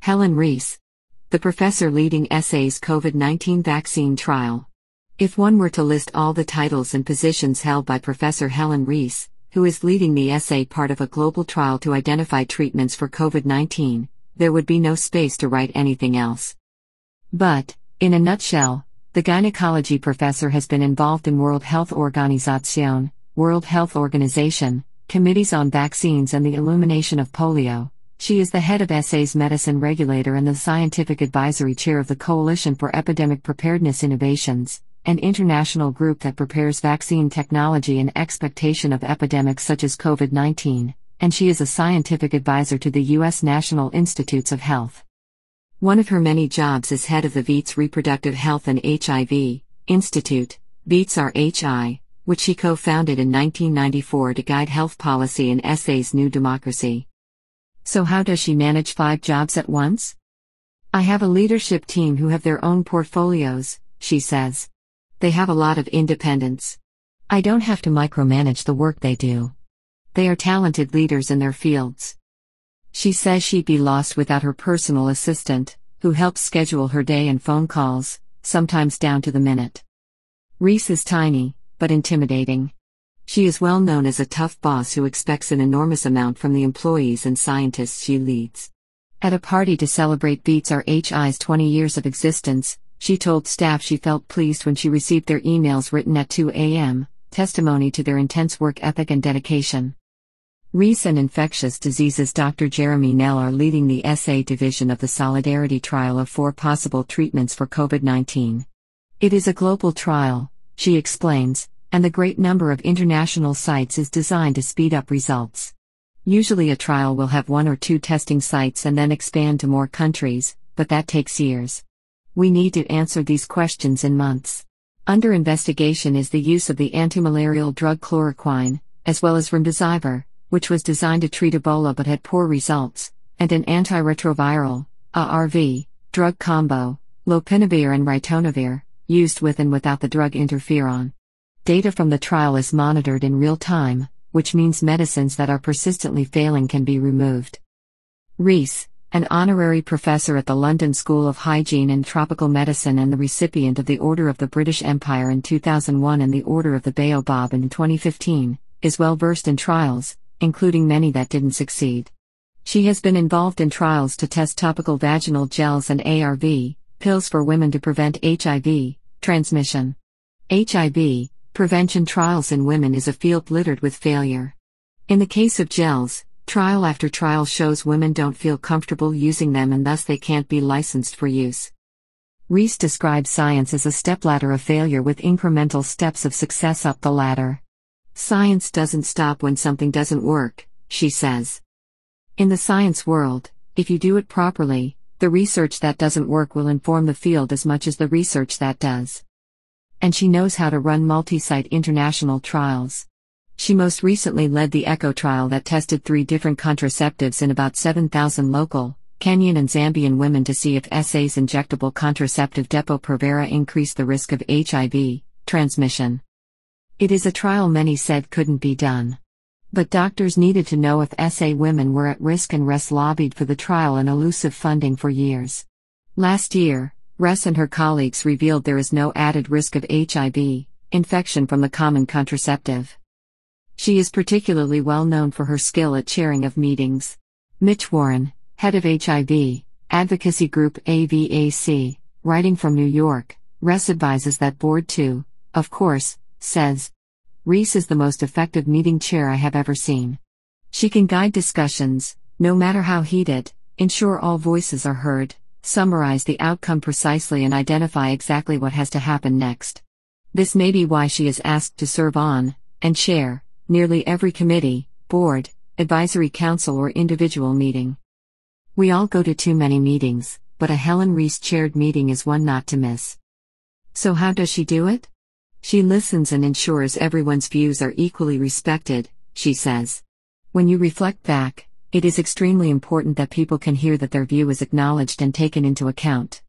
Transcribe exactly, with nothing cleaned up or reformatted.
Helen Rees, the professor leading S A's COVID nineteen vaccine trial. If one were to list all the titles and positions held by Professor Helen Rees, who is leading the S A part of a global trial to identify treatments for COVID nineteen, there would be no space to write anything else. But, in a nutshell, the gynecology professor has been involved in World Health Organization, World Health Organization, committees on vaccines and the elimination of polio. She is the head of S A's medicine regulator and the scientific advisory chair of the Coalition for Epidemic Preparedness Innovations, an international group that prepares vaccine technology in expectation of epidemics such as COVID nineteen, and she is a scientific advisor to the U S National Institutes of Health. One of her many jobs is head of the V I T S Reproductive Health and H I V Institute, V I T S R H I, which she co-founded in nineteen ninety-four to guide health policy in S A's new democracy. So how does she manage five jobs at once? I have a leadership team who have their own portfolios, she says. They have a lot of independence. I don't have to micromanage the work they do. They are talented leaders in their fields. She says she'd be lost without her personal assistant, who helps schedule her day and phone calls, sometimes down to the minute. Rees is tiny, but intimidating. She is well known as a tough boss who expects an enormous amount from the employees and scientists she leads. At a party to celebrate V I T S R H I's twenty years of existence, she told staff she felt pleased when she received their emails written at two a m, testimony to their intense work ethic and dedication. Rees and infectious diseases Doctor Jeremy Nell are leading the S A division of the Solidarity trial of four possible treatments for COVID nineteen. It is a global trial, she explains, and the great number of international sites is designed to speed up results. Usually a trial will have one or two testing sites and then expand to more countries, but that takes years. We need to answer these questions in months. Under investigation is the use of the antimalarial drug chloroquine, as well as remdesivir, which was designed to treat Ebola but had poor results, and an antiretroviral, A R V, drug combo, lopinavir and ritonavir, used with and without the drug interferon. Data from the trial is monitored in real time, which means medicines that are persistently failing can be removed. Rees, an honorary professor at the London School of Hygiene and Tropical Medicine and the recipient of the Order of the British Empire in two thousand one and the Order of the Baobab in twenty fifteen, is well versed in trials, including many that didn't succeed. She has been involved in trials to test topical vaginal gels and A R V, pills for women to prevent H I V transmission. H I V prevention trials in women is a field littered with failure. In the case of gels, trial after trial shows women don't feel comfortable using them and thus they can't be licensed for use. Rees describes science as a stepladder of failure with incremental steps of success up the ladder. Science doesn't stop when something doesn't work, she says. In the science world, if you do it properly, the research that doesn't work will inform the field as much as the research that does. And she knows how to run multi-site international trials. She most recently led the ECHO trial that tested three different contraceptives in about seven thousand local, Kenyan and Zambian women to see if S A's injectable contraceptive Depo-Provera increased the risk of H I V transmission. It is a trial many said couldn't be done. But doctors needed to know if S A women were at risk and R E S lobbied for the trial and elusive funding for years. Last year, R E S and her colleagues revealed there is no added risk of H I V infection from the common contraceptive. She is particularly well known for her skill at chairing of meetings. Mitch Warren, head of H I V advocacy group A V A C, writing from New York, R E S advises that board too, of course, says, Rees is the most effective meeting chair I have ever seen. She can guide discussions, no matter how heated, ensure all voices are heard, summarize the outcome precisely and identify exactly what has to happen next. This may be why she is asked to serve on, and chair, nearly every committee, board, advisory council or individual meeting. We all go to too many meetings, but a Helen Rees chaired meeting is one not to miss. So how does she do it? She listens and ensures everyone's views are equally respected, she says. When you reflect back, it is extremely important that people can hear that their view is acknowledged and taken into account.